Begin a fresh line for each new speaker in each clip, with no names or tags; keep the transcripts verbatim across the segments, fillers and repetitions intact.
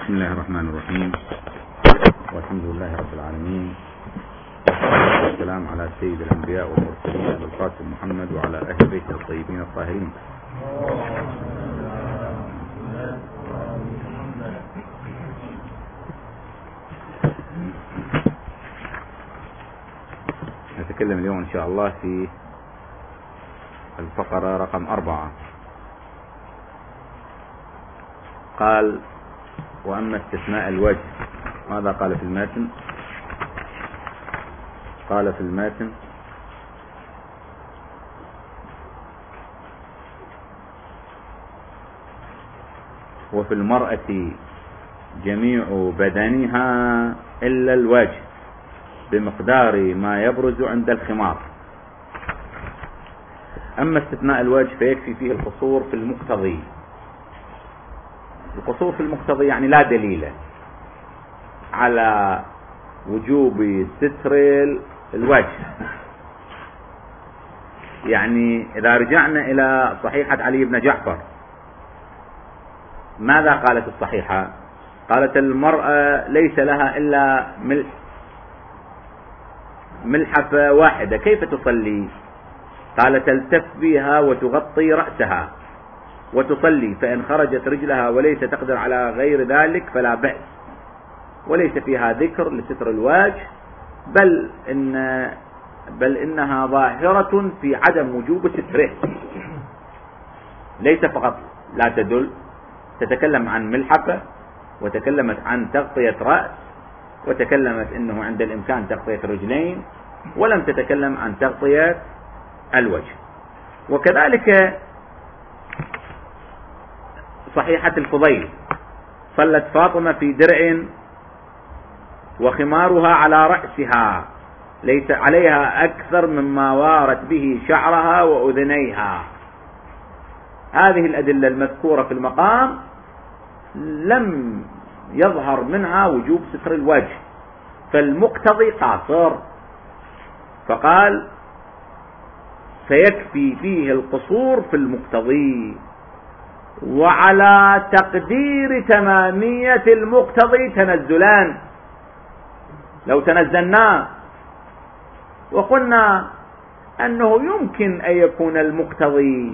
بسم الله الرحمن الرحيم، والحمد لله رب العالمين، والسلام على سيد الأنبياء والمرسلين أبي القاسم محمد وعلى أهل بيته الطيبين الطاهرين. نتكلم اليوم إن شاء الله في الفقرة رقم أربعة. قال: وأما استثناء الوجه، ماذا قال في الماتن؟ قال في الماتن: وفي المرأة جميع بدنها إلا الوجه بمقدار ما يبرز عند الخمار. أما استثناء الوجه فيكفي فيه القصور في المقتضي. القصور في المقتضي يعني لا دليل على وجوب ستر الوجه. يعني إذا رجعنا إلى صحيحة علي بن جعفر، ماذا قالت الصحيحة؟ قالت: المرأة ليس لها إلا ملحفة واحدة، كيف تصلي؟ قال: تلتف بها وتغطي رأسها وتصلي، فإن خرجت رجلها وليس تقدر على غير ذلك فلا بأس. وليس فيها ذكر لستر الوجه، بل إن بل إنها ظاهرة في عدم وجوب ستره. ليس فقط لا تدل، تتكلم عن ملحفة، وتكلمت عن تغطية رأس، وتكلمت إنه عند الإمكان تغطية رجلين، ولم تتكلم عن تغطية الوجه. وكذلك صحيحة الفضيل: صلت فاطمة في درع وخمارها على رأسها، ليس عليها أكثر مما وارت به شعرها وأذنيها. هذه الأدلة المذكورة في المقام لم يظهر منها وجوب ستر الوجه، فالمقتضي قاصر. فقال: فيكفي فيه القصور في المقتضي، وعلى تقدير تمامية المقتضي تنزلان. لو تنزلنا وقلنا أنه يمكن أن يكون المقتضي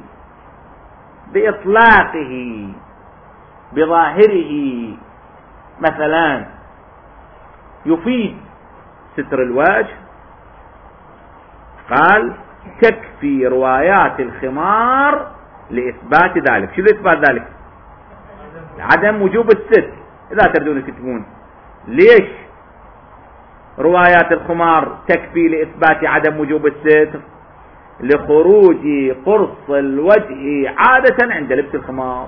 بإطلاقه بظاهره مثلا يفيد ستر الوجه، قال: تكفي روايات الخمار لإثبات ذلك. شو لإثبات ذلك؟ عدم وجوب الستر. إذا تردون تكتبون ليش روايات الخمار تكفي لإثبات عدم وجوب الستر؟ لخروج قرص الوجه عادة عند لبس الخمار.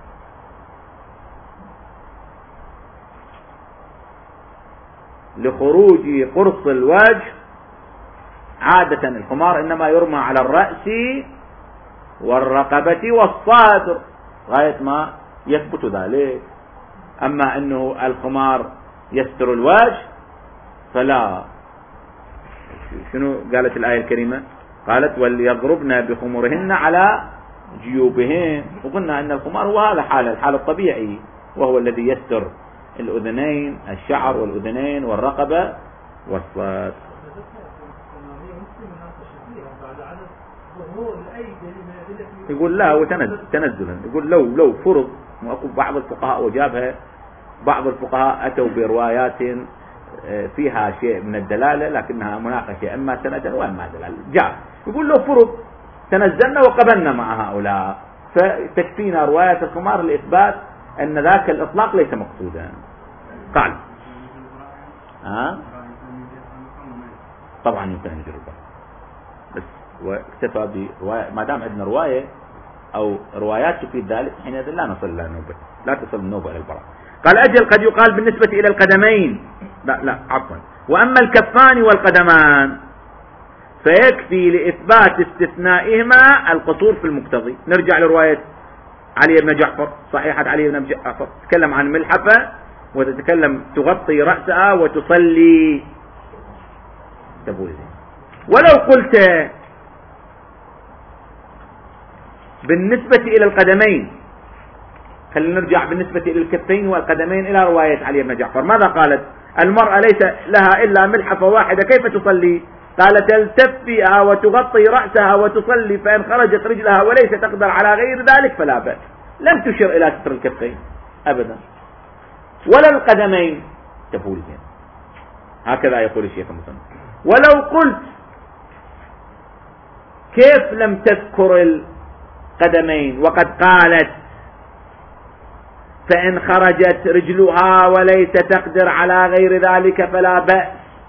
لخروج قرص الوجه عادة، الخمار إنما يرمى على الرأس والرقبة والصدر غاية ما يثبت ذلك. أما أنه الخمار يستر الوجه فلا. شنو قالت الآية الكريمة؟ قالت: وليضربن بخمرهن على جيوبهن. وقلنا أن الخمار هو هذا حال الحال الطبيعي، وهو الذي يستر الأذنين، الشعر والأذنين والرقبة والصدر. يقول لا، هو تنزلا. يقول لو لو فرض، بعض الفقهاء وجابها، بعض الفقهاء أتوا بروايات فيها شيء من الدلالة لكنها مناقشة، إما سندا وإما دلالة. جاء يقول لو فرض تنزلنا وقبلنا مع هؤلاء، فتكفينا رواية الخمار لإثبات أن ذاك الإطلاق ليس مقصودا. قال: ها؟ طبعا يمكن أن يجربها، بس واكتفى برواية. ما دام عندنا رواية أو روايات تفيد ذلك، حينئذ لا نصل إلى النوبة، لا تصل النوبة إلى البراءة. قال: أجل قد يقال بالنسبة إلى القدمين، لا لا عفوا، وأما الكفان والقدمان فيكفي لإثبات استثنائهما القصور في المقتضي. نرجع لرواية علي بن جعفر، صحيحة علي بن جعفر، تتكلم عن ملحفة، وتتكلم تغطي رأسها وتصلي. ولو قلت بالنسبة إلى القدمين خلينا نرجع بالنسبة إلى الكفين والقدمين إلى رواية علي بن جعفر. ماذا قالت؟ المرأة ليس لها إلا ملحفة واحدة كيف تصلي؟ قالت تلتفئها وتغطي رأسها وتصلي، فإن خرجت رجلها وليس تقدر على غير ذلك فلا بأس. لم تشر إلى ستر الكفين أبدا ولا القدمين تفولين، هكذا يقول الشيخ المصنف. ولو قلت كيف لم تذكر القدمين وقد قالت فإن خرجت رجلها وليس تقدر على غير ذلك فلا بأس،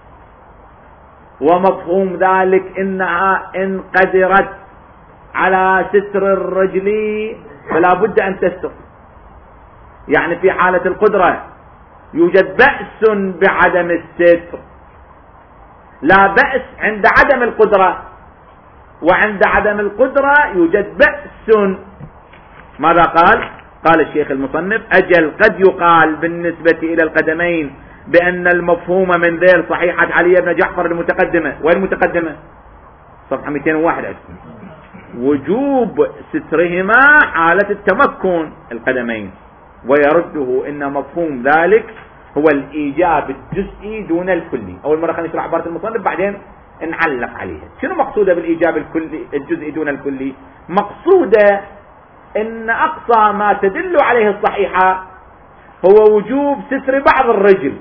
ومفهوم ذلك إنها إن قدرت على ستر الرجل فلا بد أن تستر، يعني في حالة القدرة يوجد بأس بعدم الستر، لا بأس عند عدم القدرة، وعند عدم القدرة يوجد بأس. ماذا قال؟ قال الشيخ المصنف أجل قد يقال بالنسبة إلى القدمين بأن المفهوم من ذيل صحيحة علي بن جعفر المتقدمة، والمتقدمة صفحة مئتين وواحد أسفل، وجوب سترهما حالة التمكن القدمين، ويرده إن مفهوم ذلك هو الإيجاب الجزئي دون الكلي. أول مرة خلينا نشرح عبارة المصنف بعدين نعلق عليها. شنو مقصودة بالإيجاب الكلي الجزئي دون الكلي؟ مقصودة إن أقصى ما تدل عليه الصحيحة هو وجوب ستر بعض الرجل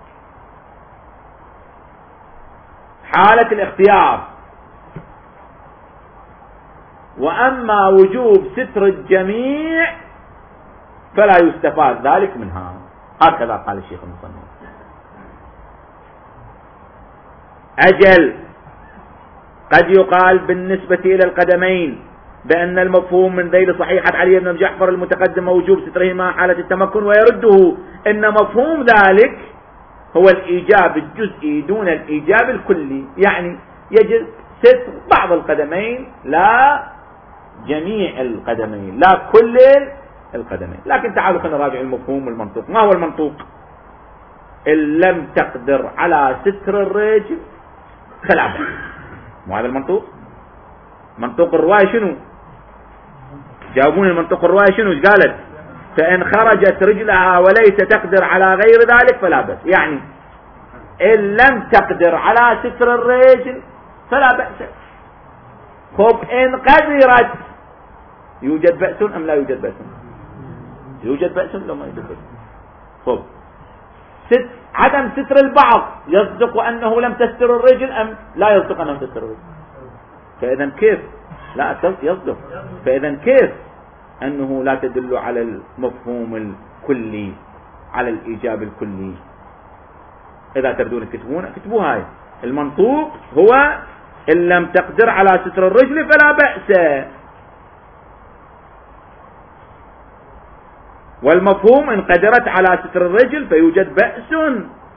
حالة الاختيار، وأما وجوب ستر الجميع فلا يستفاد ذلك منها. هكذا قال الشيخ المصنف. أجل قد يقال بالنسبة إلى القدمين بأن المفهوم من ذيل صحيحة علي بن جعفر المتقدم وجوب سترهما حالة التمكن، ويرده إن مفهوم ذلك هو الإيجاب الجزئي دون الإيجاب الكلي، يعني يجب ستر بعض القدمين لا جميع القدمين، لا كل القدمين. لكن تعالوا خلينا نراجع المفهوم والمنطوق. ما هو المنطوق؟ إن لم تقدر على ستر الرجل فلا بأس. مو هذا المنطوق؟ منطوق الرواية شنو؟ جاوبوني المنطوق الرواية شنو؟ ايش قالت؟ فإن خرجت رجلها وليس تقدر على غير ذلك فلا بأس، يعني إن لم تقدر على ستر الرجل فلا بأس. خب إن قدرت يوجد بأس أم لا يوجد بأس؟ يوجد بأس لو ما يوجد بأس. خب ست عدم ستر البعض يصدق أنه لم تستر الرجل أم لا يصدق أنه تستر الرجل؟ فإذا كيف لا يصدق؟ فإذا كيف أنه لا تدل على المفهوم الكلي، على الإيجاب الكلي؟ إذا تردون تكتبون اكتبوا هاي المنطوق هو إن لم تقدر على ستر الرجل فلا بأس، والمفهوم إن قدرت على ستر الرجل فيوجد بأس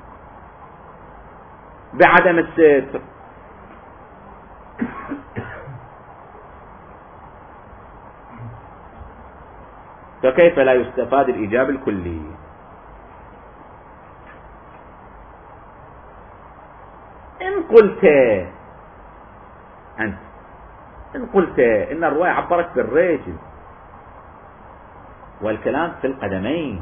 بعدم الستر. فكيف لا يستفاد الإيجاب الكلي؟ إن قلت أنت إن قلت إن الرواية عبرت بالرجل والكلام في القدمين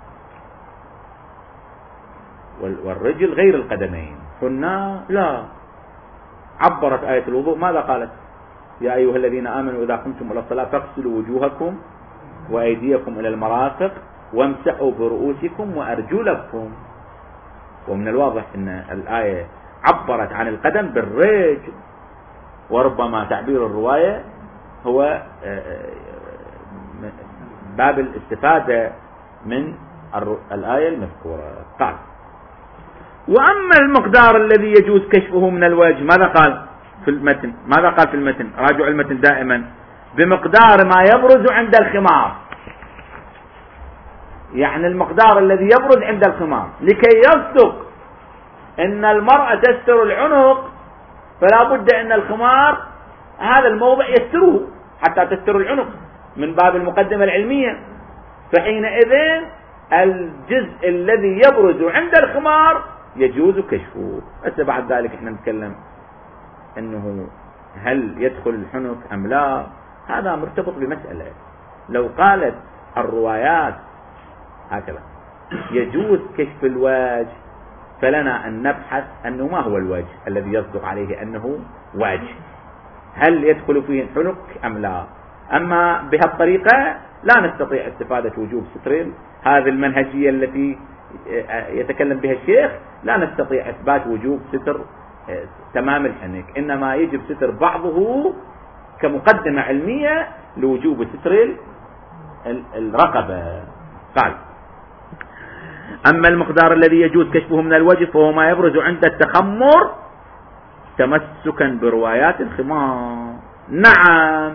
والرجل غير القدمين، قلنا لا، عبرت آية الوضوء ماذا قالت؟ يا أيها الذين آمنوا إذا قمتم إلى الصلاة فاغسلوا وجوهكم وأيديكم إلى المرافق وامسحوا برؤوسكم وأرجلكم. ومن الواضح أن الآية عبرت عن القدم بالرجل، وربما تعبير الرواية هو باب الاستفادة من الآية المذكورة. قال وأما المقدار الذي يجوز كشفه من الوجه ماذا قال في المتن؟ ماذا قال في المتن؟ راجعوا المتن دائما. بمقدار ما يبرز عند الخمار، يعني المقدار الذي يبرز عند الخمار، لكي يصدق ان المرأة تستر العنق فلا بد ان الخمار هذا الموضع يستره حتى تستر العنق من باب المقدمة العلمية. فحينئذ الجزء الذي يبرز عند الخمار يجوز كشفه. بس بعد ذلك احنا نتكلم انه هل يدخل الحنك ام لا، هذا مرتبط بمسألة. لو قالت الروايات هكذا يجوز كشف الوجه، فلنا أن نبحث أنه ما هو الوجه الذي يصدق عليه أنه وجه، هل يدخل فيه الحنك أم لا. أما بهالطريقة لا نستطيع استفادة وجوب ستر هذه المنهجية التي يتكلم بها الشيخ، لا نستطيع إثبات وجوب ستر تمام الحنك، إنما يجب ستر بعضه كمقدمة علمية لوجوب ستر الرقبة. قال: أما المقدار الذي يجوز كشفه من الوجه فهو ما يبرز عند التخمر تمسكا بروايات الخمار. نعم،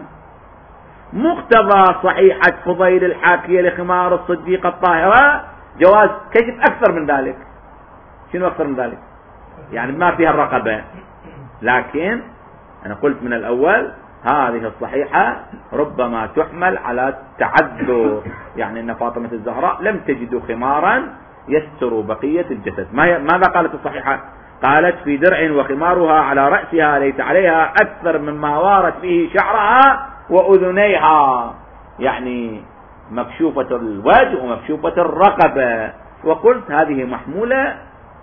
مقتضى صحيحة فضيل الحاكية لخمار الصديقة الطاهرة جواز كشف أكثر من ذلك. شنو أكثر من ذلك؟ يعني ما فيها الرقبة، لكن أنا قلت من الأول هذه الصحيحة ربما تحمل على تعذر، يعني أن فاطمة الزهراء لم تجد خمارا يستر بقية الجسد. ماذا قالت الصحيحة؟ قالت: في درع وخمارها على رأسها ليس عليها أكثر مما وارت فيه شعرها وأذنيها، يعني مكشوفة الوجه ومكشوفة الرقبة. وقلت هذه محمولة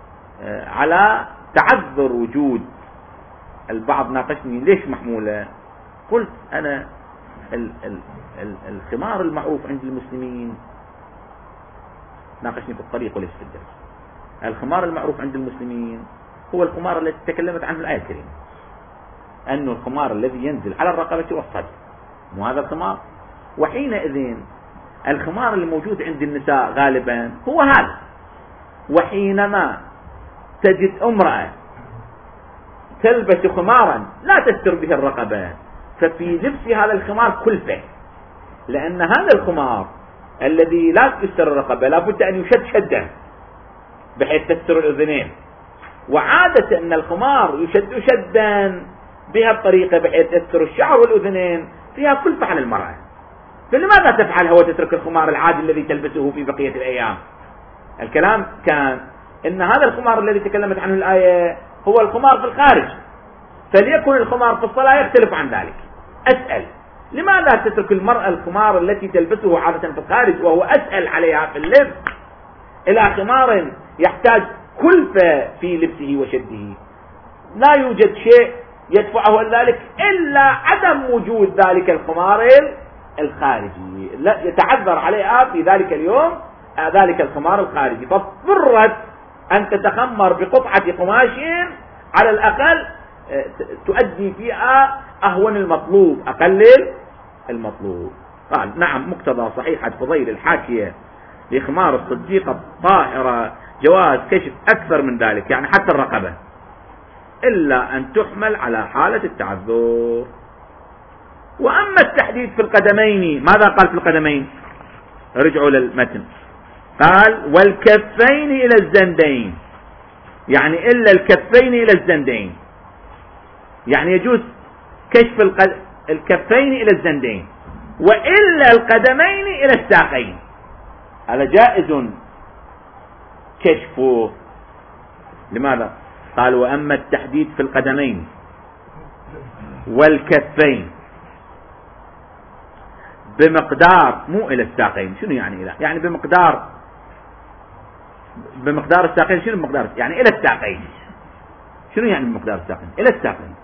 على تعذر وجود. البعض ناقشني ليش محمولة؟ قلت أنا ال ال ال الخمار المعروف عند المسلمين، ناقشني في الطريق وليس في الدرس، الخمار المعروف عند المسلمين هو الخمار الذي تكلمت عنه الآية الكريمة، أنه الخمار الذي ينزل على الرقبة والصدر، مو هذا الخمار. وحينئذ الخمار اللي موجود عند النساء غالبا هو هذا. وحينما تجد امرأة تلبس خمارا لا تستر به الرقبة، ففي لبس هذا الخمار كلفة، لأن هذا الخمار الذي لا يستر الرقبة لابد أن يشد شدا بحيث تستر الأذنين، وعادة أن الخمار يشد شدا بها الطريقة بحيث تستر الشعر والأذنين، فيها كلفة على المرأة. فلماذا تفعلها وتترك الخمار العادي الذي تلبسه في بقية الأيام؟ الكلام كان إن هذا الخمار الذي تكلمت عنه الآية هو الخمار في الخارج، فليكن الخمار في الصلاة يختلف عن ذلك. أسأل: لماذا تترك المرأة الخمار التي تلبسه عادة في الخارج وهو أسهل عليها في اللبس إلى خمار يحتاج كلفة في لبسه وشده؟ لا يوجد شيء يدفعه ذلك إلا عدم وجود ذلك الخمار الخارجي، لا يتعذر عليها في ذلك اليوم ذلك الخمار الخارجي، فاضطرت أن تتخمر بقطعة قماش على الأقل تؤدي فيها أهون المطلوب، أقلل المطلوب. قال: نعم، مقتضى صحيحة فضيل الحاكية لخمار الصديقة الطاهرة جواز كشف أكثر من ذلك، يعني حتى الرقبة، إلا أن تحمل على حالة التعذر. وأما التحديد في القدمين، ماذا قال في القدمين؟ رجعوا للمتن، قال: والكفين إلى الزندين، يعني إلا الكفين إلى الزندين، يعني يجوز كشف الكفين إلى الزندين، وإلا القدمين إلى الساقين، هذا جائز كشفه. لماذا؟ قال: وأما التحديد في القدمين والكفين بمقدار، مو إلى الساقين، شنو يعني إلى؟ يعني بمقدار بمقدار الساقين. شنو بمقدار؟ يعني إلى الساقين. شنو يعني بمقدار الساقين؟ إلى الساقين.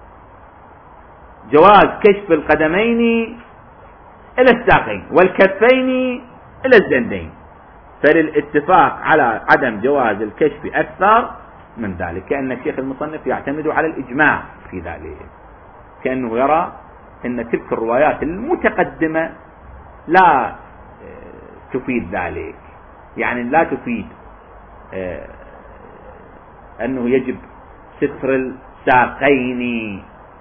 جواز كشف القدمين إلى الساقين والكفين إلى الزندين، فللاتفاق على عدم جواز الكشف أكثر من ذلك، كأن الشيخ المصنف يعتمد على الإجماع في ذلك، كأنه يرى أن تلك الروايات المتقدمة لا تفيد ذلك، يعني لا تفيد أنه يجب ستر الساقين،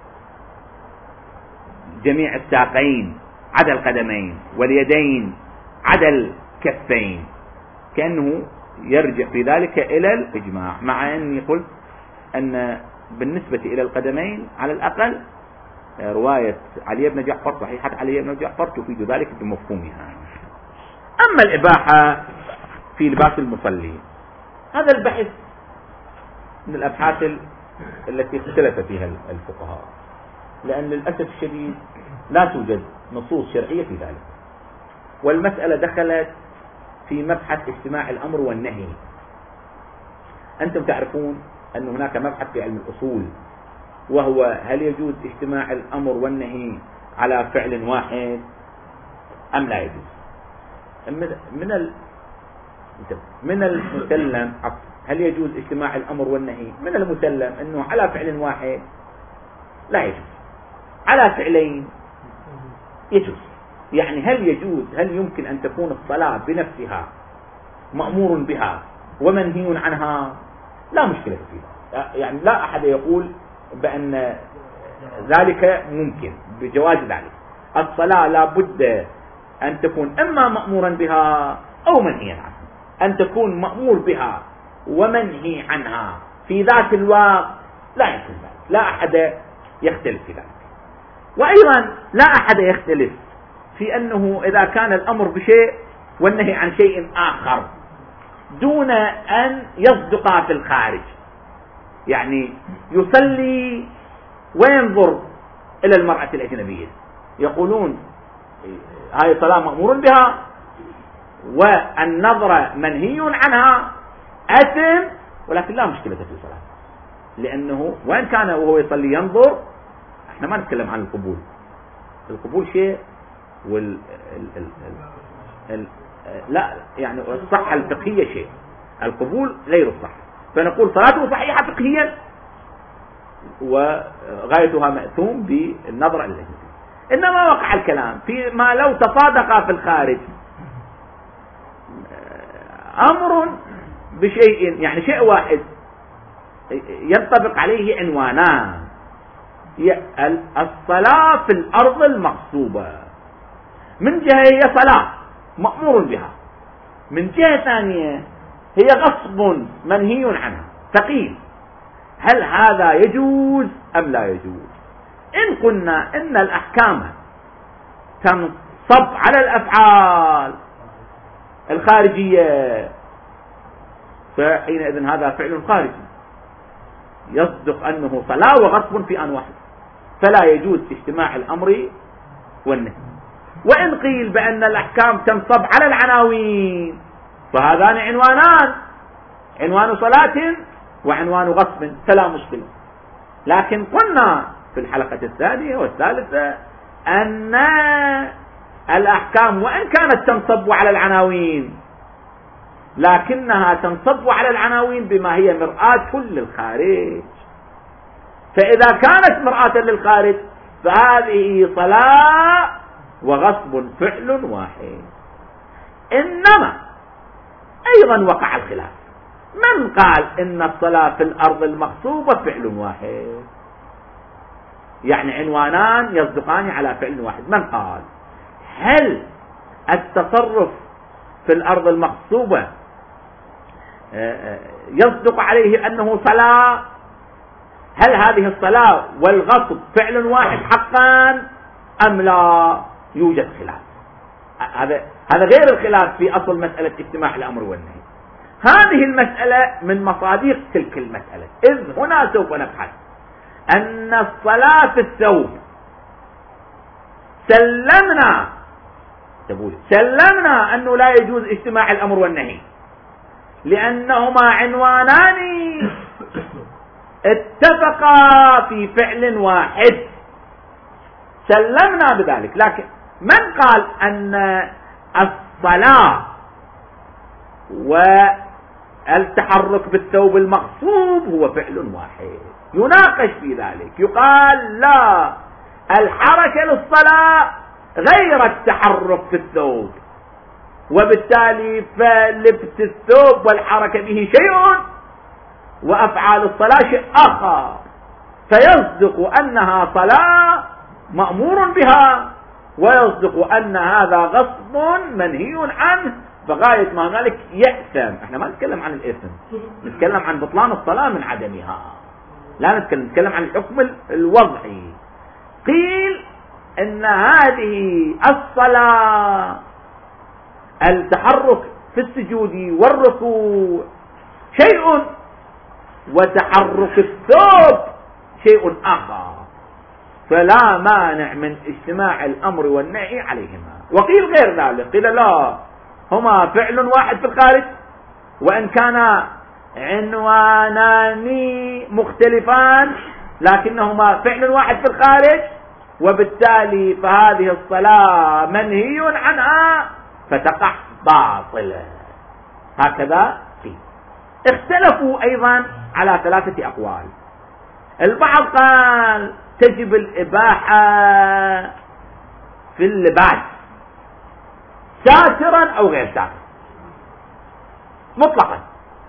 جميع الساقين عدا القدمين، واليدين عدا الكفين، كأنه يرجع في ذلك إلى الإجماع، مع أني قلت أن بالنسبة إلى القدمين على الأقل رواية علي بن جعفر، صحيحة علي بن جعفر تفيد ذلك بمفهومها. أما الإباحة في لباس المصلي، هذا البحث من الأبحاث التي اختلف فيها الفقهاء، لأن للأسف الشديد لا توجد نصوص شرعية في ذلك. والمسألة دخلت في مبحث اجتماع الأمر والنهي. أنتم تعرفون أن هناك مبحث في علم الأصول، وهو هل يجوز اجتماع الأمر والنهي على فعل واحد أم لا يجوز. من ال... من المسلم هل يجوز اجتماع الأمر والنهي؟ من المسلم أنه على فعل واحد لا يجوز، على فعلين يجوز. يعني هل يجوز، هل يمكن أن تكون الصلاة بنفسها مأمور بها ومنهي عنها؟ لا مشكلة فيها، يعني لا أحد يقول بأن ذلك ممكن بجواز ذلك. الصلاة لا بد أن تكون إما مأمورا بها أو منهيا عنها. أن تكون مأمور بها ومنهي عنها في ذات الوقت لا يمكن ذلك، لا أحد يختلف في ذلك. وأيضا لا أحد يختلف في أنه إذا كان الأمر بشيء والنهي عن شيء آخر دون أن يصدق في الخارج، يعني يصلي وينظر إلى المرأة الأجنبية، يقولون هاي الصلاة مأمور بها والنظرة منهي عنها أثم، ولكن لا مشكلة في الصلاة، لأنه وإن كان وهو يصلي ينظر. احنا ما نتكلم عن القبول، القبول شيء وال ال... ال... ال... ال... لا يعني الصحة الفقهية شيء، القبول غير الصحة. فنقول صلاته صحيحة فقهيا وغايتها مأثوم بالنظر إلى الأجنبي. إنما وقع الكلام في ما لو تصادق في الخارج أمر بشيء، يعني شيء واحد ينطبق عليه عنوانان: الصلاة في الأرض المغصوبة، من جهة هي صلاة مأمور بها، من جهة ثانية هي غصب منهي عنها. فقيل هل هذا يجوز أم لا يجوز؟ إن قلنا إن الأحكام تنصب على الأفعال الخارجية فحينئذ هذا فعل خارجي يصدق أنه صلاة وغصب في آن واحد، فلا يجوز اجتماع الأمر والنهي. وإن قيل بأن الأحكام تنصب على العناوين فهذان عنوانان، عنوان صلاة وعنوان غصب، فلا مشكلة. لكن قلنا في الحلقة الثانية والثالثة أن الأحكام وإن كانت تنصب على العناوين لكنها تنصب على العناوين بما هي مرآة للخارج. فإذا كانت مرآة للخارج فهذه صلاة وغصب فعل واحد. إنما أيضا وقع الخلاف، من قال إن الصلاة في الأرض المغصوبة فعل واحد، يعني عنوانان يصدقان على فعل واحد؟ من قال هل التصرف في الأرض المغصوبة يصدق عليه أنه صلاة؟ هل هذه الصلاة والغصب فعل واحد حقا أم لا؟ يوجد خلاف. هذا هذا غير الخلاف في أصل مسألة اجتماع الأمر والنهي. هذه المسألة من مصادق تلك المسألة، إذ هنا سوف نبحث أن الصلاة في الثوب سلمنا سلمنا أنه لا يجوز اجتماع الأمر والنهي لأنهما عنوانان اتفقا في فعل واحد، سلمنا بذلك. لكن من قال أن الصلاة والتحرك بالثوب المغصوب هو فعل واحد؟ يناقش في ذلك، يقال لا، الحركة للصلاة غير التحرك في الثوب، وبالتالي فلبس الثوب والحركة به شيء وأفعال الصلاة شيء آخر، فيصدق أنها صلاة مأمور بها ويصدق أن هذا غصب منهي عنه، فغاية ما هنالك يأثم. احنا ما نتكلم عن الإثم، نتكلم عن بطلان الصلاة من عدمها، لا نتكلم, نتكلم عن الحكم الوضعي. قيل ان هذه الصلاة التحرك في السجود والركوع شيء وتحرك الثوب شيء آخر، فلا مانع من اجتماع الأمر والنهي عليهما. وقيل غير ذلك، قيل لا، هما فعل واحد في الخارج، وإن كان عنوانان مختلفان لكنهما فعل واحد في الخارج، وبالتالي فهذه الصلاة منهي عنها فتقع باطلة. هكذا قيل. اختلفوا أيضا على ثلاثة أقوال. البعض قال تجب الإباحة في اللباس ساترا أو غير ساتر مطلقا.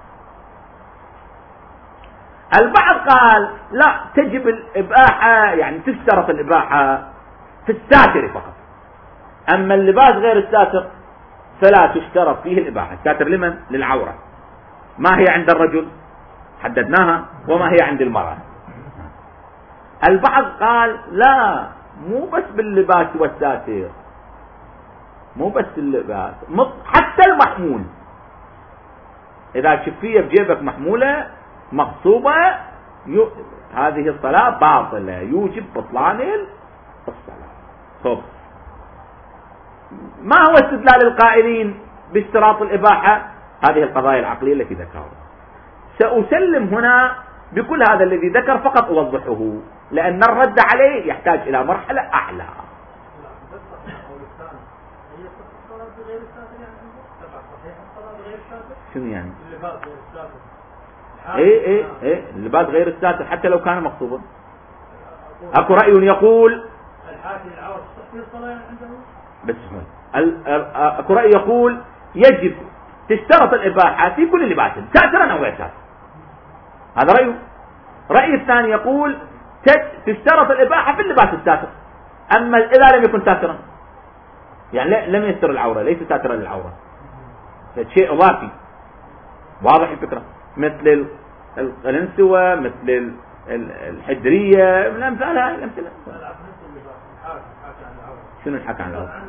البعض قال لا، تجب الإباحة، يعني تشترط الإباحة في الساتر فقط، أما اللباس غير الساتر فلا تشترط فيه الإباحة. الساتر لمن؟ للعورة. ما هي عند الرجل حددناها، وما هي عند المرأة. البعض قال لا، مو بس باللباس والساتر، مو بس اللباس، حتى المحمول. إذا شفية بجيبك محمولة مغصوبة يو... هذه الصلاة باطلة، يوجب بطلان الصلاة. طب ما هو استدلال القائلين باشتراط الإباحة؟ هذه القضايا العقلية التي ذكرها. سأسلم هنا بكل هذا الذي ذكر، فقط أوضحه، لأن الرد عليه يحتاج إلى مرحلة أعلى. شنو يعني؟ ايه ايه ايه اللباس غير الساتر حتى لو كان مغصوبا. اكو رأي يقول بس اكو رأي يقول يجب تشترط الإباحة في كل لباس ساترا او غير ساتر، هذا رأيه. رأي الثاني يقول تشترط الإباحة في اللباس الساتر، اما اذا لم يكن ساترا، يعني لم يستر العورة، ليس ساترا للعورة، شيء اضافي. واضح الفكرة؟ مثل الانسوة، مثل الحجرية، من امثال هاي الامثله. شنو الحكي عن العورة؟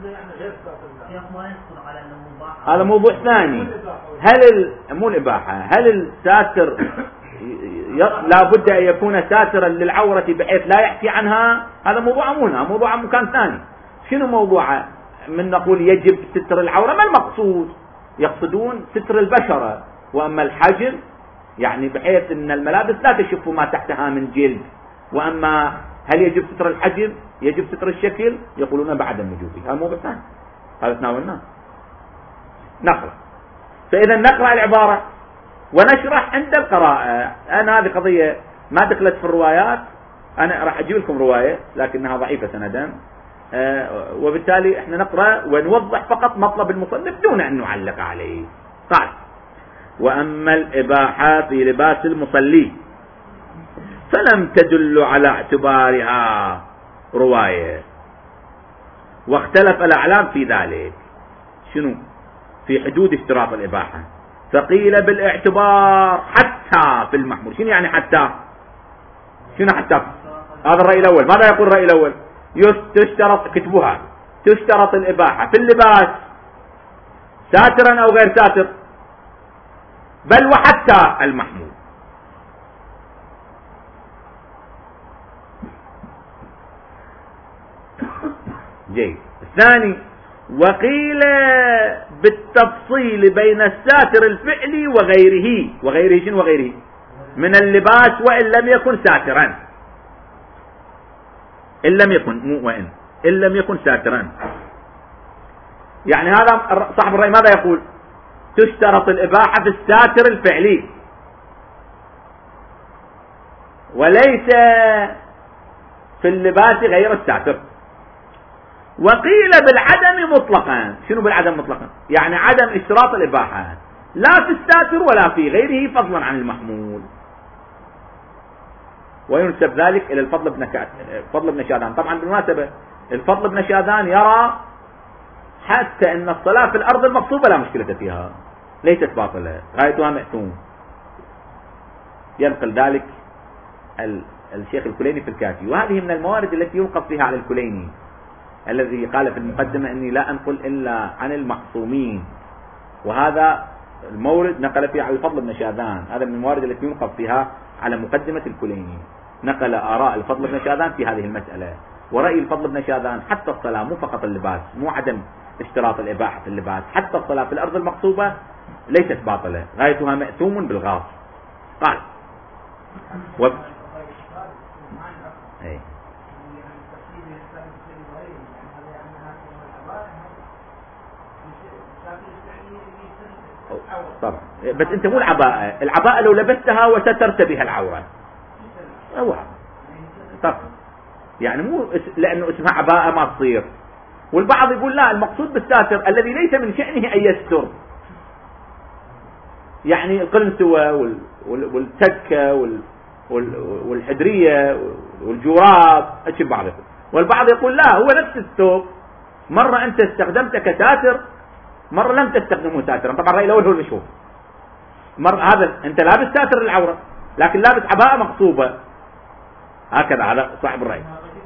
هذا موضوع ثاني. هل ال... مو الإباحة، هل الساتر لا بد أن يكون ساترا للعورة بحيث لا يحكي عنها؟ هذا موضوع مهنا، موضوع مكان ثاني. شنو موضوعه؟ من نقول يجب ستر العورة، ما المقصود؟ يقصدون ستر البشرة، وأما الحجر يعني بحيث أن الملابس لا تشف ما تحتها من جلد. وأما هل يجب ستر الحجر، يجب ستر الشكل، يقولون بعد الوجوب. هذا موضوع ثاني، هذا تناولناه. نقرأ. فإذا نقرأ العبارة ونشرح عند القراءة. أنا هذه قضية ما دخلت في الروايات، أنا راح أجيب لكم رواية لكنها ضعيفة سندا، أه وبالتالي احنا نقرأ ونوضح فقط مطلب المصنف دون أن نعلق عليه. قال: وأما الإباحة في لباس المصلي فلم تدل على اعتبارها رواية، واختلف الأعلام في ذلك. شنو؟ في حدود اشتراط الإباحة. فقيل بالاعتبار حتى في المحمول. شنو يعني حتى؟ شنو حتى؟ هذا الرأي الأول. ماذا يقول الرأي الأول؟ تشترط، كتبوها، تشترط الإباحة في اللباس ساترا أو غير ساتر، بل وحتى المحمول. جيد. الثاني: وقيل بالتفصيل بين الساتر الفعلي وغيره. وغيره شنو وغيره؟ من اللباس وإن لم يكن ساترا. إن لم يكن، مو وإن، إن لم يكن ساترا. يعني هذا صاحب الرأي ماذا يقول؟ تشترط الإباحة في الساتر الفعلي وليس في اللباس غير الساتر. وقيل بالعدم مطلقا. شنو بالعدم مطلقا؟ يعني عدم اشتراط الإباحة لا في الساتر ولا في غيره فضلا عن المحمول. وينسب ذلك إلى الفضل بن فضل بن شاذان. طبعا بالمناسبة الفضل بن شاذان يرى حتى أن الصلاة في الأرض المغصوبة لا مشكلة فيها، ليست باطلة، غايتها مأثوم. ينقل ذلك الشيخ الكليني في الكافي. وهذه من الموارد التي يوقف فيها على الكليني الذي قال في المقدمة أني لا أنقل إلا عن المعصومين، وهذا المورد نقل فيه على الفضل بن شاذان. هذا من الموارد التي ينقف فيها على مقدمة الكليني. نقل آراء الفضل بن شاذان في هذه المسألة. ورأي الفضل بن شاذان حتى الصلاة، مو فقط اللباس، مو عدم اشتراط الإباحة في اللباس، حتى الصلاة في الأرض المغصوبة ليست باطلة، غايتها مأثوم بالغاص. قال و... ايه. طبعا، بس انت مو العباءة، العباءة لو لبستها وسترت بها العورة هو طبعا، يعني مو لانه اسمها عباءة ما تصير. والبعض يقول لا، المقصود بالساتر الذي ليس من شأنه ان يستر، يعني القلنسوة والتكة والحدرية والجوراب اشي بعض. والبعض يقول لا، هو نفس الثوب، مرة انت استخدمته كساتر، مرة لم تستخدمه ساترا. طبعا الرأي الأول هو المشهور، مرة هذا أنت لابس ساتر العورة لكن لابس عباءة مقصوبة، هكذا على صاحب الرأي.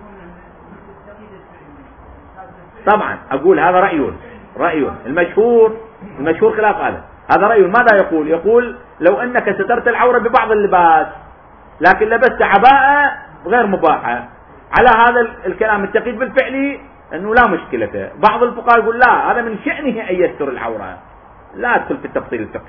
طبعا أقول هذا رأي رأي المشهور المشهور خلاف هذا. هذا رأي ماذا يقول؟ يقول لو أنك سترت العورة ببعض اللباس لكن لبست عباءة غير مباحة، على هذا الكلام التقييد بالفعل أنه لا مشكلة. بعض الفقهاء يقول لا، هذا من شأنه أن يستر العورة، لا أدخل في التفصيل الفقهي.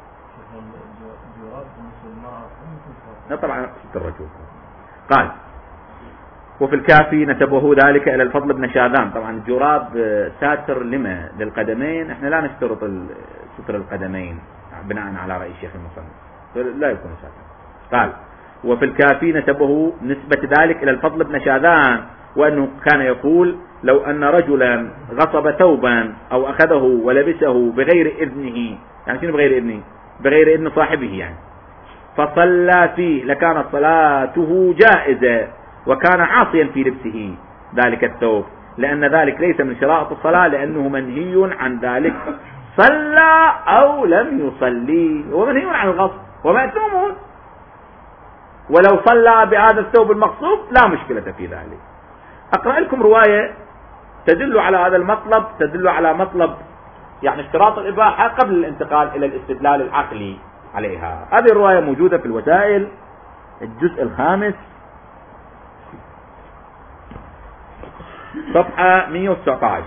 لا طبعا ست الرجل. قال وفي الكافي نسبه ذلك إلى الفضل بن شاذان. طبعا الجراب ساتر لما للقدمين، احنا لا نشترط ستر القدمين بناء على رأي الشيخ المصنف، لا يكون ساتر. قال وفي الكافي نسبه نسبة ذلك إلى الفضل بن شاذان، وأنه كان يقول لو أن رجلا غصب ثوبا أو أخذه ولبسه بغير إذنه، يعني شنو بغير إذنه؟ بغير إذن صاحبه يعني، فصلى فيه لكانت صلاته جائزة، وكان عاصيا في لبسه ذلك الثوب، لأن ذلك ليس من شرائط الصلاة، لأنه منهي عن ذلك، صلى أو لم يصلي، هو منهي عن الغصب ومأثوم، ولو صلى بهذا الثوب المغصوب لا مشكلة في ذلك. أقرأ لكم رواية تدل على هذا المطلب، تدل على مطلب يعني اشتراط الإباحة قبل الانتقال إلى الاستدلال العقلي عليها. هذه الرواية موجودة في الوسائل الجزء الخامس صفحة مئة وتسعة عشر.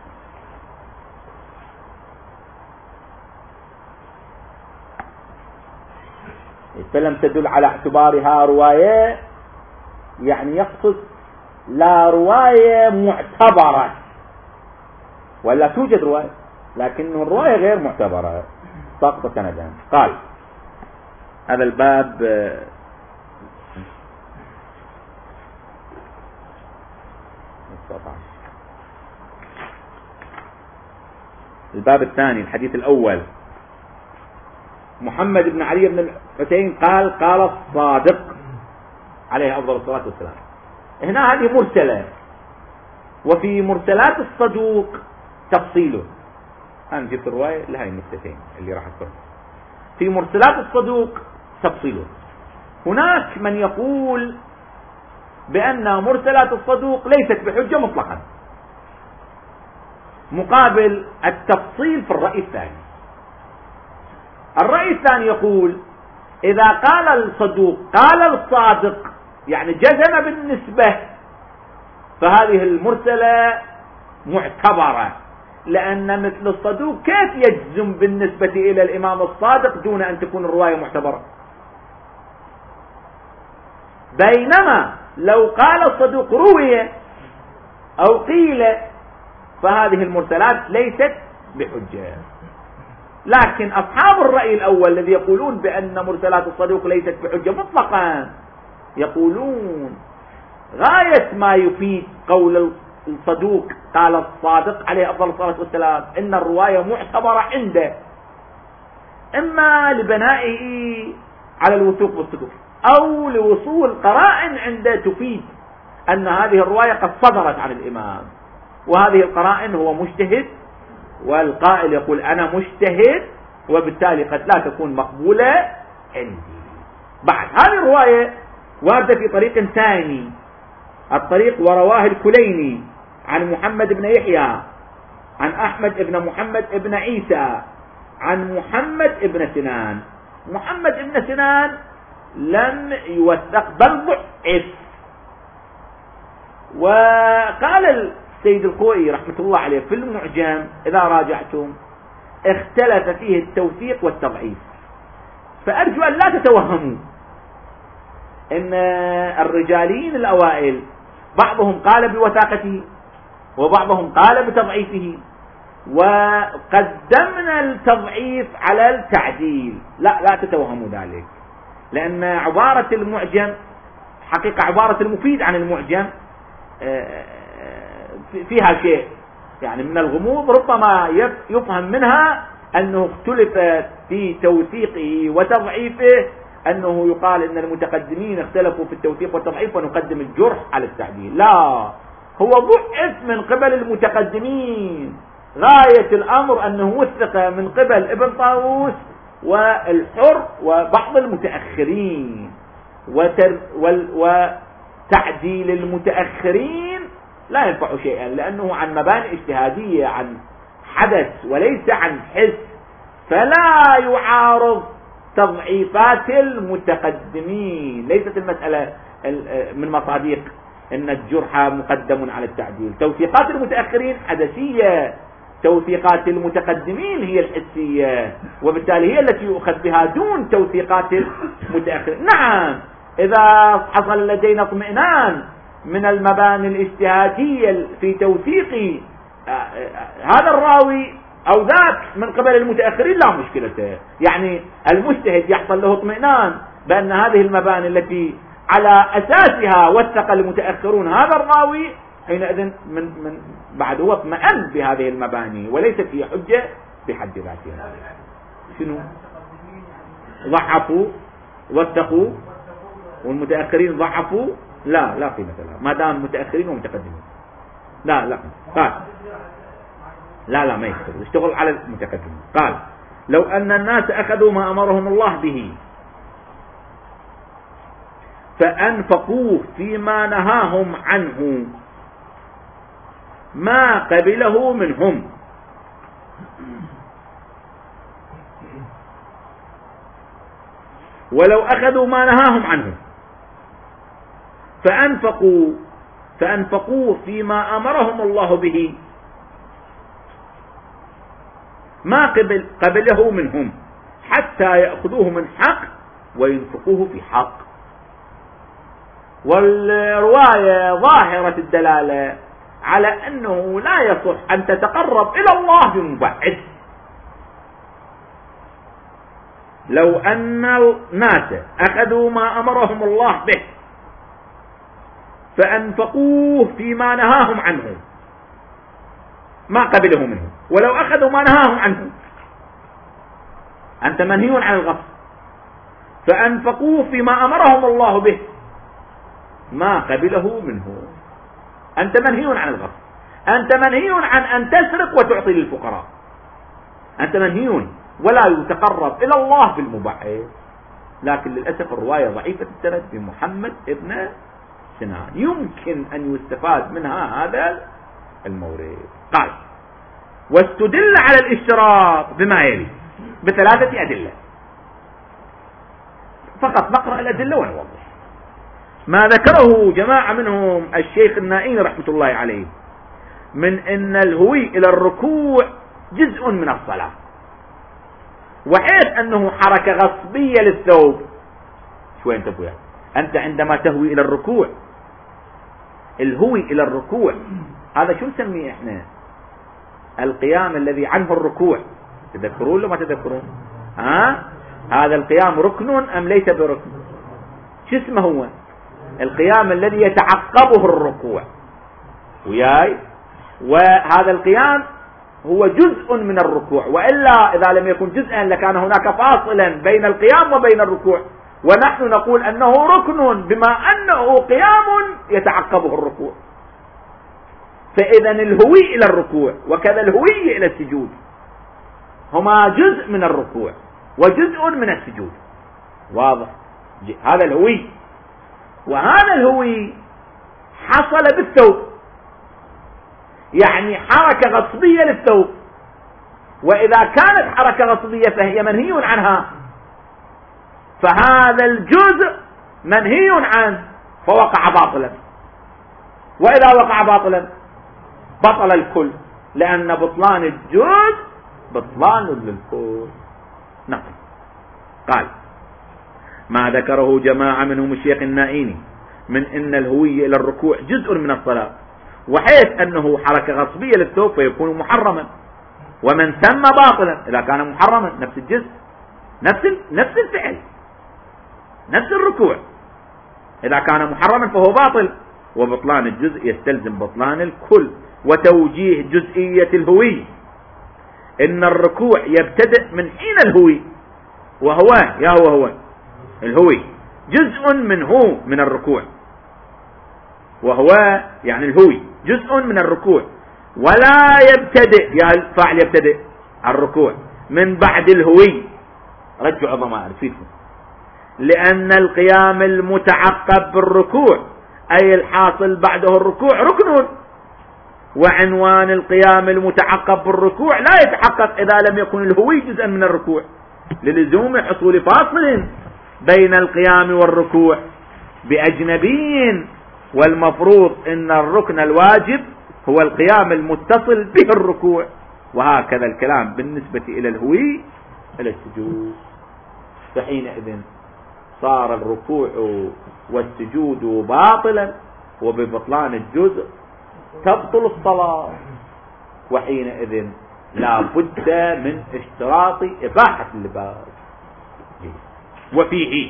فلم تدل على اعتبارها رواية، يعني يقصد لا رواية معتبرة، ولا توجد رواية لكن الرواية غير معتبرة ساقطة سندا. قال هذا الباب الباب الثاني الحديث الأول، محمد بن علي بن الحسين قال قال الصادق عليه أفضل الصلاة والسلام. هنا هذه مرسلة، وفي مرسلات الصدوق تفصيله. أنا جبت الرواية لهذه النكتتين اللي راح أذكرها. في مرسلات الصدوق تفصيله. هناك من يقول بأن مرسلات الصدوق ليست بحجة مطلقا، مقابل التفصيل في الرأي الثاني. الرأي الثاني يقول إذا قال الصدوق قال الصادق، يعني جزم بالنسبة، فهذه المرسلة معتبرة، لأن مثل الصدوق كيف يجزم بالنسبة إلى الإمام الصادق دون أن تكون الرواية معتبرة؟ بينما لو قال الصدوق روي أو قيل فهذه المرسلات ليست بحجة. لكن أصحاب الرأي الأول الذي يقولون بأن مرسلات الصدوق ليست بحجة مطلقا، يقولون غاية ما يفيد قول الصدوق قال الصادق عليه أفضل الصلاة والسلام إن الرواية معتبرة عنده، إما لبنائه على الوثوق بالصدوق أو لوصول قرائن عنده تفيد أن هذه الرواية قد صدرت عن الإمام، وهذه القرائن هو مجتهد، والقائل يقول أنا مجتهد، وبالتالي قد لا تكون مقبولة عندي. بعد هذه الرواية واردة في طريق ثاني، الطريق ورواه الكليني عن محمد بن يحيى عن أحمد بن محمد بن عيسى عن محمد بن سنان. محمد بن سنان لم يوثق بل ضعف. وقال السيد الخوئي رحمة الله عليه في المعجم إذا راجعتم اختلف فيه التوثيق والتضعيف، فأرجو أن لا تتوهموا ان الرجاليين الأوائل بعضهم قال بوثاقته وبعضهم قال بتضعيفه، وقدمنا التضعيف على التعديل. لا لا تتوهموا ذلك، لأن عبارة المعجم حقيقة عبارة المفيد عن المعجم فيها شيء يعني من الغموض، ربما يفهم منها أنه اختلف في توثيقه وتضعيفه، أنه يقال أن المتقدمين اختلفوا في التوثيق والتضعيف ونقدم الجرح على التعديل. لا، هو ضعف من قبل المتقدمين، غاية الأمر أنه وثق من قبل ابن طاووس والحر وبعض المتأخرين، وتر وتعديل المتأخرين لا ينفع شيئا، لأنه عن مباني اجتهادية، عن حدث وليس عن حس، فلا يعارض تضعيفات المتقدمين. ليست المسألة من مصادق ان الجرح مقدم على التعديل. توثيقات المتأخرين حدثية، توثيقات المتقدمين هي الحسية، وبالتالي هي التي يؤخذ بها دون توثيقات المتأخرين. نعم، إذا حصل لدينا اطمئنان من المباني الاجتهادية في توثيق هذا الراوي أو ذاك من قبل المتأخرين لا مشكلة، يعني المجتهد يحصل له اطمئنان بأن هذه المباني التي على أساسها وثق المتأخرون هذا الراوي، حينئذ من من بعد هو اطمئن بهذه المباني وليست هي حجة بحد ذاتها. شنو؟ ضعفوا وثقوا والمتأخرين ضعفوا؟ لا لا قيمة لها ما دام متأخرين ومتقدمين. لا لا قال لا لا ما يشتغل، يشتغل على المتقدمين. قال لو أن الناس أخذوا ما أمرهم الله به فأنفقوه فيما نهاهم عنه ما قبله منهم، ولو أخذوا ما نهاهم عنه فأنفقوا فأنفقوه فيما أمرهم الله به ما قبل قبله منهم حتى يأخذوه من حق وينفقوه في حق. والرواية ظاهرة الدلالة على أنه لا يصح أن تتقرب إلى الله بمبعد. لو أن الناس أخذوا ما أمرهم الله به فأنفقوه فيما نهاهم عنه ما قبله منه، ولو أخذوا ما نهاهم عنه، أنت منهي عن الغصب، فأنفقوه فيما أمرهم الله به ما قبله منه. أنت منهي عن الغصب، أنت منهي عن أن تسرق وتعطي للفقراء، أنت منهي ولا يتقرب إلى الله بالمبعد. لكن للأسف الرواية ضعيفة السند بمحمد ابن سنان، يمكن أن يستفاد منها هذا المورد. قال واستدل على الاشتراط بما يلي بثلاثة أدلة، فقط نقرأ الأدلة ونوضح ما ذكره جماعة منهم الشيخ النائي رحمة الله عليه من أن الهوي إلى الركوع جزء من الصلاة، وحيث أنه حركة غصبية للثوب. شو انتبهوا يعني؟ أنت عندما تهوي إلى الركوع، الهوي إلى الركوع هذا شو نسميه إحنا؟ القيام الذي عنه الركوع. تذكرون لو ما تذكرون؟ ها؟ هذا القيام ركن أم ليس بركن؟ شو اسمه هو؟ القيام الذي يتعقبه الركوع وياي، وهذا القيام هو جزء من الركوع، وإلا إذا لم يكن جزءا لكان هناك فاصلا بين القيام وبين الركوع، ونحن نقول أنه ركن بما أنه قيام يتعقبه الركوع. فإذا الهوي إلى الركوع وكذا الهوي إلى السجود هما جزء من الركوع وجزء من السجود. واضح؟ هذا الهوي، وهذا الهوي حصل بالثوب، يعني حركة غصبية للثوب، وإذا كانت حركة غصبية فهي منهي عنها، فهذا الجزء منهي عنه، فوقع باطلا، وإذا وقع باطلا بطل الكل، لأن بطلان الجزء بطلان للكل. نعم. قال ما ذكره جماعة منهم الشيخ النائيني من أن الهوية إلى الركوع جزء من الصلاة، وحيث أنه حركة غصبية للثوب فيكون محرما، ومن ثم باطلا إذا كان محرما، نفس الجزء، نفس نفس الفعل، نفس الركوع، إذا كان محرما فهو باطل، وبطلان الجزء يستلزم بطلان الكل. وتوجيه جزئية الهوية إن الركوع يبتدئ من حين الهوي، وهو يا هو هو الهوي جزء منه من الركوع، وهو يعني الهوي جزء من الركوع، ولا يبتدئ يا الفاعل يبتدئ الركوع من بعد الهوي. رجعوا ضمائر فيكم، لأن القيام المتعقب بالركوع أي الحاصل بعده الركوع ركن، وعنوان القيام المتعقب بالركوع لا يتحقق إذا لم يكن الهوي جزءا من الركوع، للزوم حصول فاصل بين القيام والركوع بأجنبي، والمفروض أن الركن الواجب هو القيام المتصل به الركوع. وهكذا الكلام بالنسبة إلى الهوي إلى السجود، فحينئذ صار الركوع والسجود باطلا، وببطلان الجزء تبطل الصلاة، وحينئذ لا بد من اشتراط إباحة اللباس. وفيه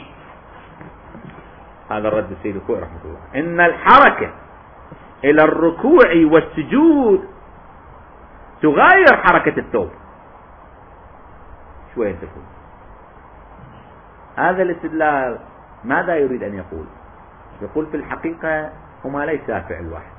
هذا الرد السيد الكوئي رحمه الله إن الحركة إلى الركوع والسجود تغير حركة الثوب. شوية تكون هذا الاستدلال ماذا يريد أن يقول؟ يقول في الحقيقة هما ليس فعل واحد.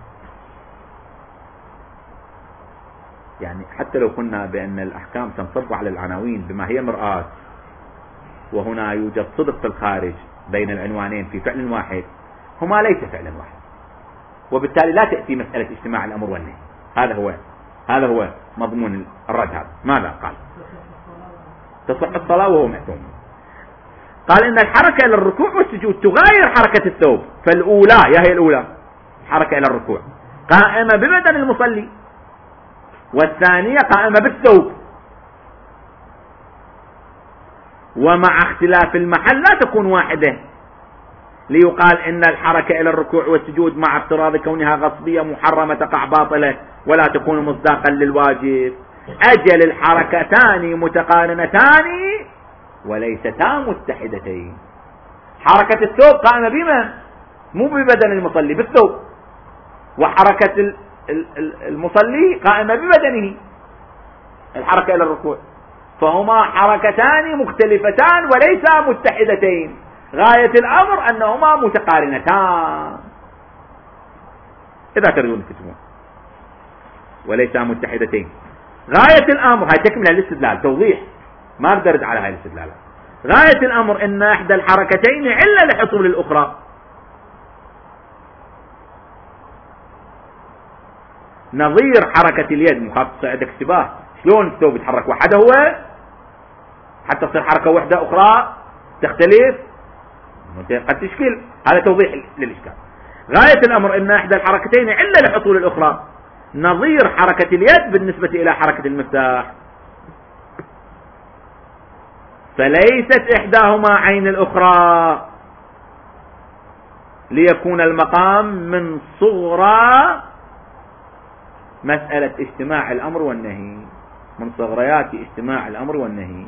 يعني حتى لو قلنا بأن الأحكام تنصب على العناوين بما هي مرآة، وهنا يوجد صدق في الخارج بين العنوانين في فعل واحد، هما ليس فعلا واحد، وبالتالي لا تأتي مسألة اجتماع الأمر والنهي. هذا هو هذا هو مضمون الرد. هذا ماذا قال؟ تصح الصلاة وهو محتوم. قال إن الحركة إلى الركوع والسجود تغير حركة الثوب، فالأولى يا هي الأولى حركة إلى الركوع قائمة ببدن المصلي، والثانية قائمة بالثوب، ومع اختلاف المحل لا تكون واحدة، ليقال إن الحركة إلى الركوع والسجود مع افتراض كونها غصبية محرمة تقع باطلة ولا تكون مصداقا للواجب. أجل الحركتان متقارنتان وليستا متحدتين. حركة الثوب قائمة بما مو ببدن المصلي، بالثوب، وحركة المصلي قائمة ببدنه، الحركة إلى الركوع، فهما حركتان مختلفتان وليسا متحدتين. غاية الأمر أنهما متقارنتان، إذا تريدون تكتبون وليسا متحدتين. غاية الأمر هاي تكمل الاستدلال، توضيح، ما بدرد على هاي الاستدلال. غاية الأمر أن إحدى الحركتين علة لحصول الأخرى. نظير حركة اليد مخصصة عندك اشتباه، شلون الثوب يتحرك وحده هو حتى تصير حركة واحدة أخرى تختلف، قد تشكل. هذا توضيح للإشكال. غاية الأمر أن إحدى الحركتين علة لحصول الأخرى، نظير حركة اليد بالنسبة إلى حركة المفتاح، فليست إحداهما عين الأخرى، ليكون المقام من صغرى مسألة اجتماع الأمر والنهي، من صغريات اجتماع الأمر والنهي.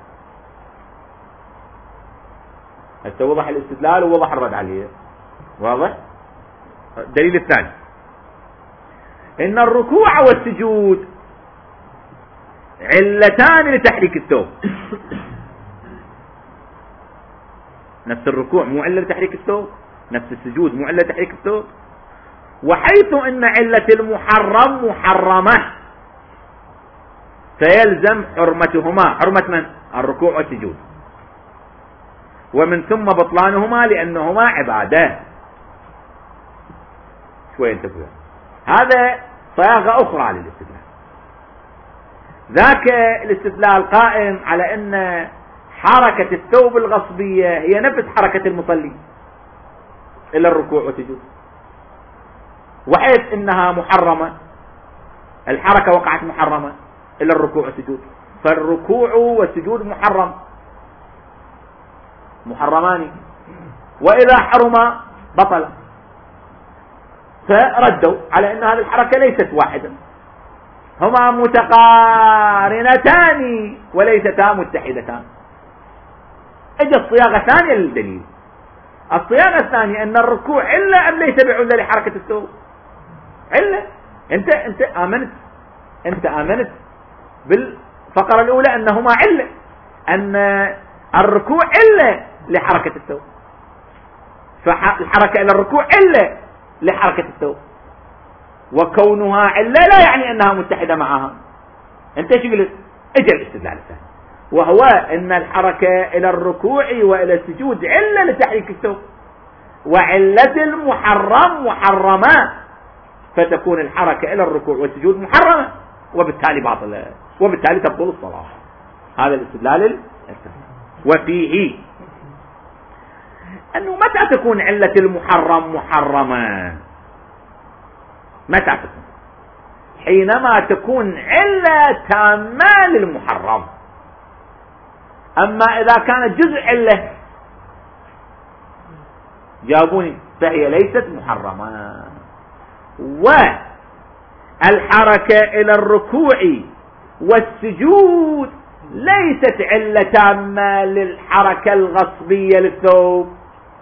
هسه وضح الاستدلال ووضح الرد عليه. واضح؟ الدليل الثاني إن الركوع والسجود علتان لتحريك الثوب. نفس الركوع مو علة لتحريك الثوب، نفس السجود مو علة لتحريك الثوب. وحيث ان علة المحرم محرمة فيلزم حرمتهما، حرمة من؟ الركوع والسجود، ومن ثم بطلانهما لأنهما عبادة. شوية انتبهوا، هذا صياغة أخرى للاستدلال. ذاك الاستدلال قائم على أن حركة الثوب الغصبية هي نفس حركة المصلي، إلى الركوع والسجود، وحيث إنها محرمة، الحركة وقعت محرمة إلى الركوع والسجود، فالركوع والسجود محرم محرمان، وإذا حرم بطل. فردوا على أن هذه الحركة ليست واحدة، هما متقارنتان وليستا متحدتان. اجت صياغة ثانية للدليل. الصياغة الثانية أن الركوع علة أم ليس بعلة لحركة الثوب؟ علة. أنت أنت آمنت أنت آمنت بالفقرة الأولى أنهما علة، أن الركوع علة لحركة الثوب، فالحركة إلى الركوع علة لحركة الثوب، وكونها علة لا يعني أنها متحدة معها. أنت ايش قلت؟ اجل الاستدلال الثاني، وهو أن الحركة إلى الركوع وإلى السجود علة لتحريك الثوب، وعلة المحرم محرمة، فتكون الحركة إلى الركوع والسجود محرمة، وبالتالي باطلة، وبالتالي تبطل الصلاة. هذا الاستدلال الثاني. وفيه أنه متى تكون علة المحرم محرمة؟ متى تكون؟ حينما تكون علة تامة للمحرم. أما إذا كانت جزء علة، جابوني، فهي ليست محرمة. والحركة إلى الركوع والسجود ليست علة تامة للحركة الغصبية للثوب،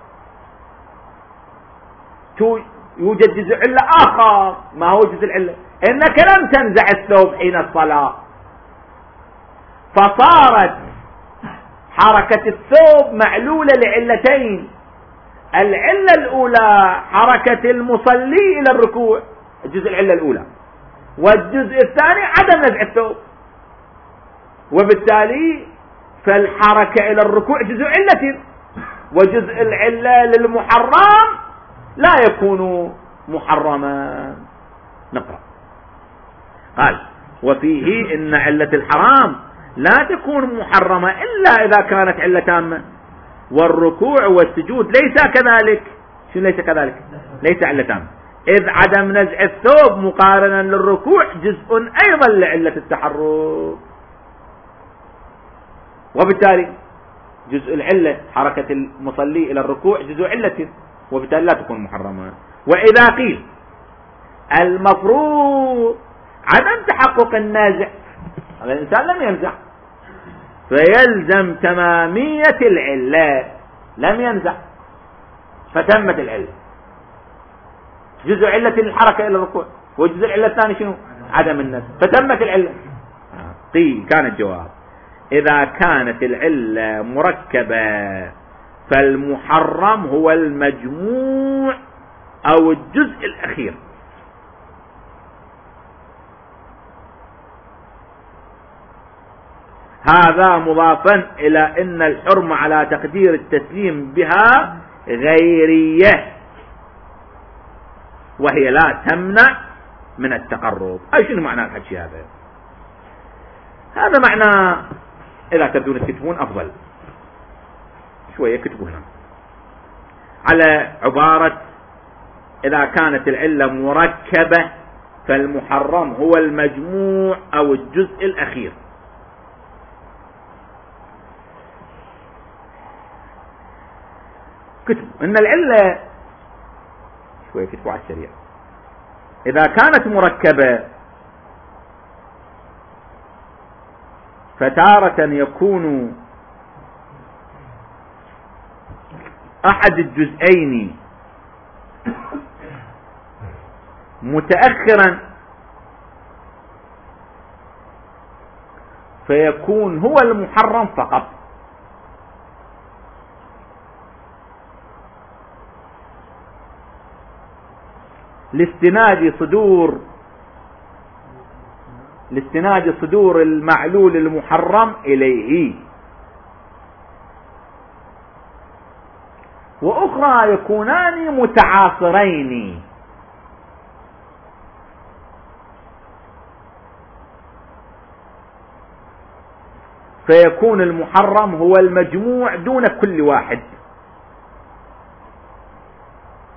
يوجد جزء علة آخر. ما هو جزء العلة؟ إنك لم تنزع الثوب حين الصلاة، فصارت حركة الثوب معلولة لعلتين. العلة الأولى حركة المصلي إلى الركوع، الجزء العلة الأولى، والجزء الثاني عدم نزع الثوب، وبالتالي فالحركة إلى الركوع جزء علة، وجزء العلة للمحرم لا يكون محرما. نقرأ. قال: وفيه إن علة الحرام لا تكون محرمة إلا إذا كانت علة تامة، والركوع والسجود ليس كذلك. شو ليس كذلك؟ ليس علة تامة، إذ عدم نزع الثوب مقارنا للركوع جزء أيضا لعلة التحرك، وبالتالي جزء العلة حركة المصلي إلى الركوع جزء علة، وبالتالي لا تكون محرمة. وإذا قيل المفروض عدم تحقق النازع، هذا الإنسان لم ينزع، فيلزم تمامية العلة، لم ينزع فتمت العلة، جزء علة الحركة إلى الركوع، والجزء العلة الثاني شنو؟ عدم النزع، فتمت العلة. قيل كان الجواب: إذا كانت العلة مركبة فالمحرم هو المجموع أو الجزء الأخير. هذا مضافا إلى أن الحرمة على تقدير التسليم بها غيرية، وهي لا تمنع من التقرب. أي شنو معنى الحكي هذا؟ هذا معنى، إذا تبدون تكتبون أفضل شوية، كتبوا هنا على عبارة: إذا كانت العلة مركبة فالمحرم هو المجموع أو الجزء الأخير. كتبوا إن العلة، شوية كتبوا على السريع، إذا كانت مركبة فتارة يكون أحد الجزئين متأخرا فيكون هو المحرم فقط، لاستناد صدور لاستناد صدور المعلول المحرم إليه، وأخرى يكونان متعاصرين فيكون المحرم هو المجموع دون كل واحد.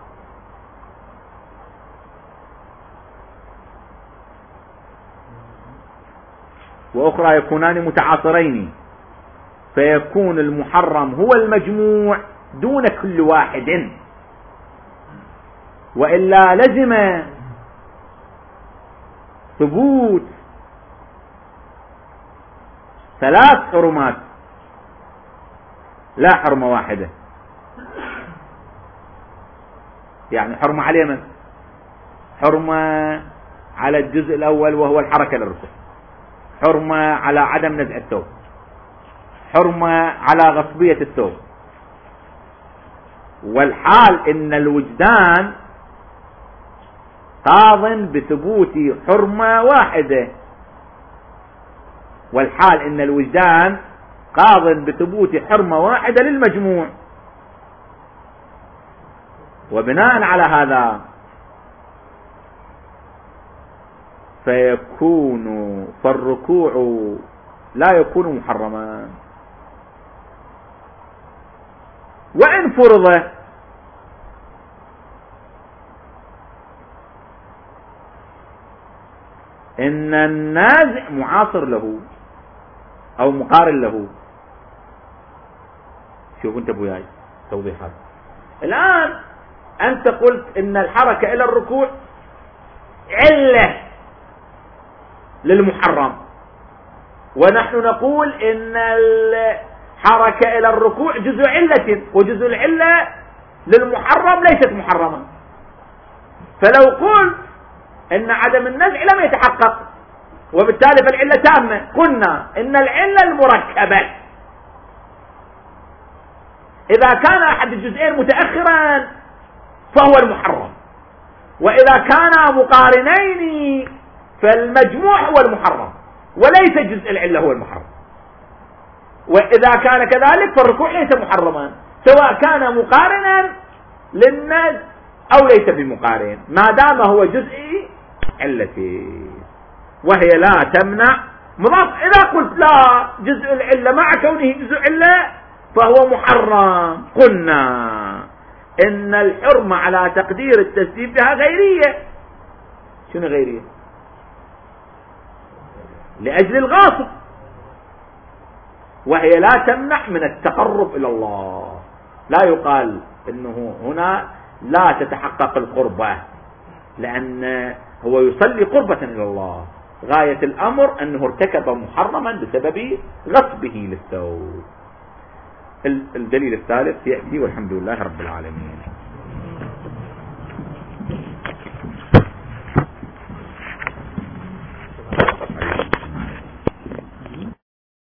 وأخرى يكونان متعاصرين، فيكون المحرم هو المجموع دون كل واحد، وإلا لزم ثبوت ثلاث حرمات لا حرمة واحدة. يعني حرمة على من؟ حرمة على الجزء الأول وهو الحركة للركوع، حرمة على عدم نزع الثوب، حرمة على غصبية الثوب، والحال إن الوجدان قاض بثبوت حرمة واحدة، والحال إن الوجدان قاض بثبوت حرمة واحدة للمجموع. وبناء على هذا فيكون فالركوع لا يكون محرما. وإن فرض إن النازع معاصر له أو مقارن له. شوف انت ابوياي توضيحات. الآن أنت قلت إن الحركة إلى الركوع علة للمحرم، ونحن نقول إن الحركة إلى الركوع جزء علة، وجزء العلة للمحرم ليست محرما. فلو قلت إن عدم النزع لم يتحقق وبالتالي فالعلة تامة، قلنا إن العلة المركبة إذا كان أحد الجزئين متأخرا فهو المحرم، وإذا كانا مقارنين فالمجموع هو المحرم وليس جزء العلة هو المحرم. وإذا كان كذلك فالركوع ليس محرما سواء كان مقارنا للنزع أو ليس بمقارن ما دام هو جزء علته، وهي لا تمنع مضاف. إذا قلت لا جزء العلة مع كونه جزء علة فهو محرم، قلنا إن الحرمة على تقدير التسبيب بها غيرية. شنو غيرية؟ لأجل الغاصب، وهي لا تمنع من التقرب إلى الله. لا يقال إنه هنا لا تتحقق القربة لأن هو يصلي قربة إلى الله، غاية الأمر أنه ارتكب محرما بسبب غصبه للثوب. الدليل الثالث يأتي والحمد لله رب العالمين.